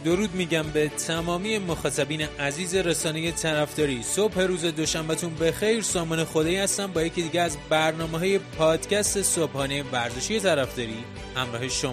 درود میگم به تمامی مخاطبین عزیز رسانه طرفداری. صبح روز دوشنبهتون بخیر. سامان خدایی هستم با یکی دیگه از برنامه‌های پادکست صبحانه ورزشی طرفداری همراه شما.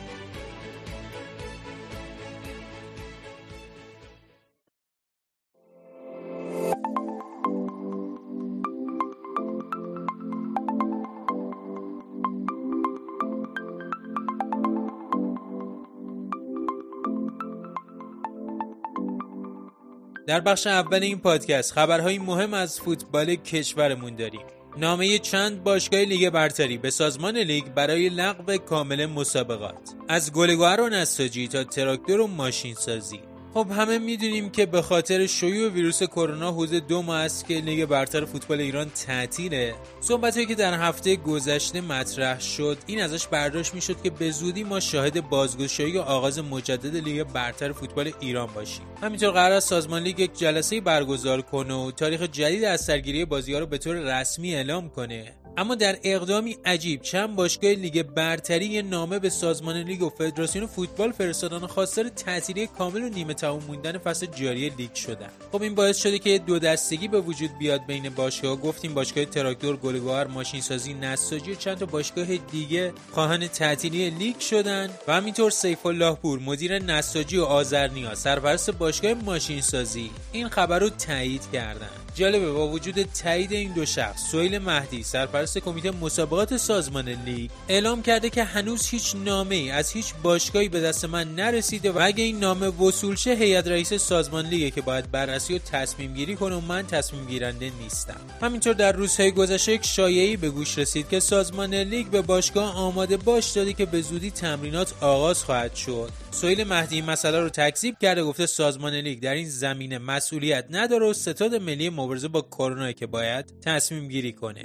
در بخش اول این پادکست خبرهای مهم از فوتبال کشورمون داریم. نامه چند باشگاه لیگ برتری به سازمان لیگ برای لغو کامل مسابقات، از گلگهر و نساجی تا تراکتور و ماشین سازی. خب همه میدونیم که به خاطر شیوع ویروس کرونا حدود 2 ماه است که لیگ برتر فوتبال ایران تعطیله. صحبتی که در هفته گذشته مطرح شد این ازش برداشت میشد که به زودی ما شاهد بازگشایی و آغاز مجدد لیگ برتر فوتبال ایران باشیم. همینطور قرار است سازمان لیگ یک جلسه برگزار کنه و تاریخ جدید از سرگیری بازی‌ها رو به طور رسمی اعلام کنه. اما در اقدامی عجیب چند باشگاه لیگ برتری یه نامه به سازمان لیگ و فدراسیون فوتبال فرستادن خواستار تعطیلی کامل و نیمه تمام موندن فصل جاری لیگ شدن. خب این باعث شده که دو دستگی به وجود بیاد بین باشگاه. گفتیم باشگاه تراکتور، گلگهر، ماشین سازی، نساجی و چند تا باشگاه دیگه خواهان تعطیلی لیگ شدن و همینطور سیف الله پور مدیر نساجی و آذرنیا سرپرست باشگاه ماشین سازی این خبر رو تایید کردن. جالبه با وجود تایید این دو شخص، سهیل مهدی سرپرست کمیته مسابقات سازمان لیگ اعلام کرده که هنوز هیچ نامه‌ای از هیچ باشگاهی به دست من نرسیده و اگه این نامه وصول شه هیئت رئیس سازمان لیگ که باید بررسی و تصمیم گیری کنه و من تصمیم گیرنده نیستم. همینطور در روزهای گذشته یک شایعه‌ای به گوش رسید که سازمان لیگ به باشگاه آماده باش داده که به زودی تمرینات آغاز خواهد شد. سهیل مهدی این مسئله رو تکذیب کرده، گفته سازمان لیگ در این زمینه مسئولیت نداره و ستاد ملی مبارزه با کرونا که باید تصمیم گیری کنه.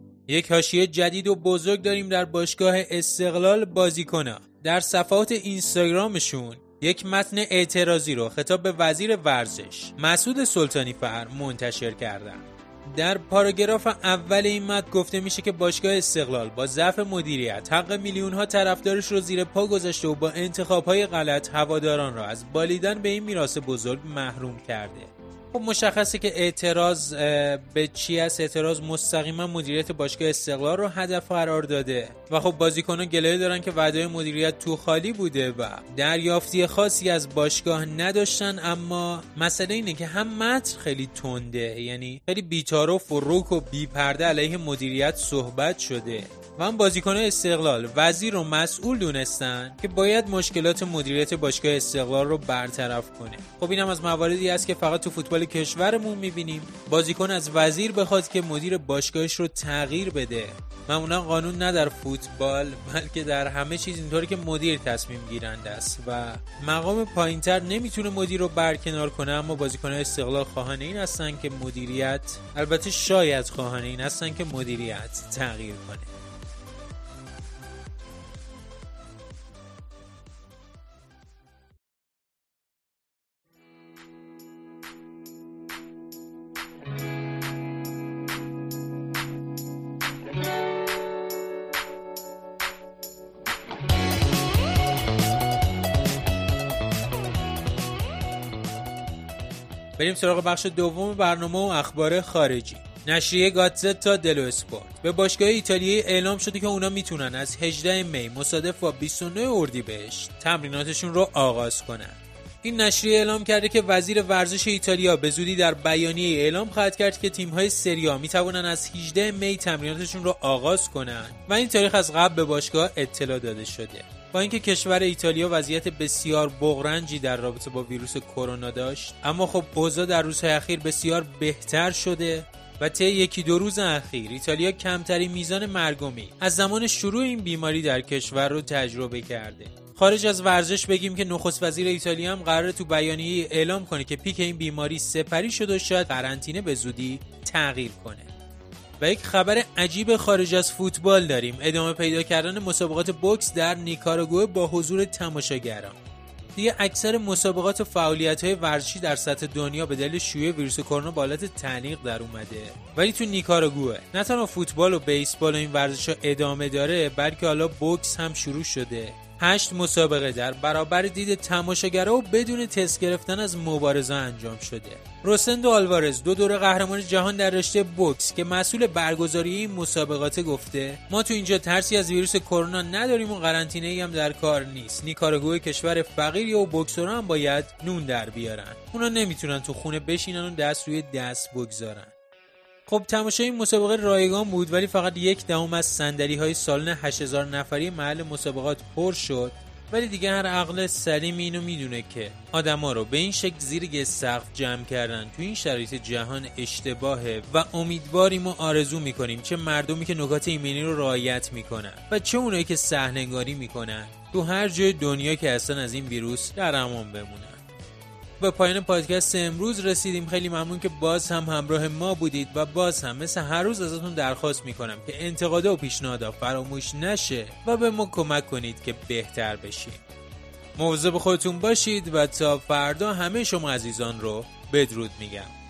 یک حاشیه جدید و بزرگ داریم در باشگاه استقلال بازیکن‌ها. در صفحات اینستاگرامشون یک متن اعتراضی رو خطاب به وزیر ورزش مسعود سلطانی فر منتشر کردن. در پاراگراف اول این متن گفته میشه که باشگاه استقلال با ضعف مدیریت حق میلیون‌ها طرفدارش رو زیر پا گذاشته و با انتخاب‌های غلط هواداران را از بالیدن به این میراث بزرگ محروم کرده. خب مشخصه که اعتراض به چی است؟ اعتراض مستقیما مدیریت باشگاه استقلال رو هدف قرار داده و خب بازیکن‌ها گله دارن که وعده مدیریت تو خالی بوده و دریافتی خاصی از باشگاه نداشتن. اما مسئله اینه که هم متن خیلی تنده، یعنی خیلی بی‌تعارف و رک و بی‌پرده علیه مدیریت صحبت شده و هم بازیکن‌های استقلال وزیر رو مسئول دونستن که باید مشکلات مدیریت باشگاه استقلال رو برطرف کنه. خب اینم از مواردی است که فقط تو فوتبال کشورمون می‌بینیم. بازیکن از وزیر بخواد که مدیر باشگاهش رو تغییر بده. معمولا قانون نه در فوتبال بلکه در همه چیز اینطوری که مدیر تصمیم گیرنده است و مقام پایین‌تر نمیتونه مدیر رو برکنار کنه. اما بازیکن‌های استقلال خواهان این هستن که مدیریت، البته شاید خواهان این هستن که مدیریت تغییر کنه. بریم سراغ بخش دوم برنامه و اخبار خارجی. نشریه گاتزتا دلو اسپورت به باشگاه ایتالیایی اعلام شده که اونا میتونن از 18 می مصادف با 29 اردیبهشت تمریناتشون رو آغاز کنن. این نشریه اعلام کرده که وزیر ورزش ایتالیا به زودی در بیانیه اعلام خواهد کرد که تیم‌های سری آ میتونن از 18 می تمریناتشون رو آغاز کنن و این تاریخ از قبل به باشگاه اطلاع داده شده. با اینکه کشور ایتالیا وضعیت بسیار بغرنجی در رابطه با ویروس کرونا داشت، اما خب اوضاع در روزهای اخیر بسیار بهتر شده و طی 1-2 روز اخیر ایتالیا کمترین میزان مرگومی از زمان شروع این بیماری در کشور رو تجربه کرده. خارج از ورزش بگیم که نخست وزیر ایتالیا هم قراره تو بیانیه اعلام کنه که پیک این بیماری سپری شده و شاید قرنطینه به زودی تغییر کنه. و یک خبر عجیب خارج از فوتبال داریم. ادامه پیدا کردن مسابقات بوکس در نیکاراگوئه با حضور تماشاگران. دیگه اکثر مسابقات و فعالیت‌های ورزشی در سطح دنیا به دلیل شیوع ویروس کرونا به حالت تعلیق در اومده. ولی تو نیکاراگوئه نه تنها فوتبال و بیسبال و این ورزش‌ها ادامه داره، بلکه حالا بوکس هم شروع شده 8 مسابقه در برابر دید تماشاگرها و بدون تست گرفتن از مبارزه انجام شده. روسندو آلوارز 2 دوره قهرمان جهان در رشته بوکس که مسئول برگزاری این مسابقات گفته ما تو اینجا ترسی از ویروس کرونا نداریم و قرنطینه‌ای هم در کار نیست. نیکاراگوئه کشور فقیری و بوکسورها هم باید نون در بیارن. اونا نمیتونن تو خونه بشینن و دست روی دست بگذارن. خب تماشای این مسابقه رایگان بود ولی فقط 1/10 از صندلی‌های سالن 8000 نفری محل مسابقات پر شد. ولی دیگه هر عقل سلیمی اینو میدونه که آدما رو به این شکل زیر یه سقف جمع کردن تو این شرایط جهان اشتباهه و امیدواریم و آرزو میکنیم چه مردمی که نکات ایمنی رو رعایت میکنن و چه اونایی که صحنه‌نگاری میکنن تو هر جای دنیا که هستن از این ویروس در امان بمونن. به پایان پادکست امروز رسیدیم. خیلی ممنون که باز هم همراه ما بودید و باز هم مثل هر روز ازتون درخواست میکنم که انتقادا و پیشنهادا فراموش نشه و به ما کمک کنید که بهتر بشیم. مواظب خودتون باشید و تا فردا همه شما عزیزان رو بدرود میگم.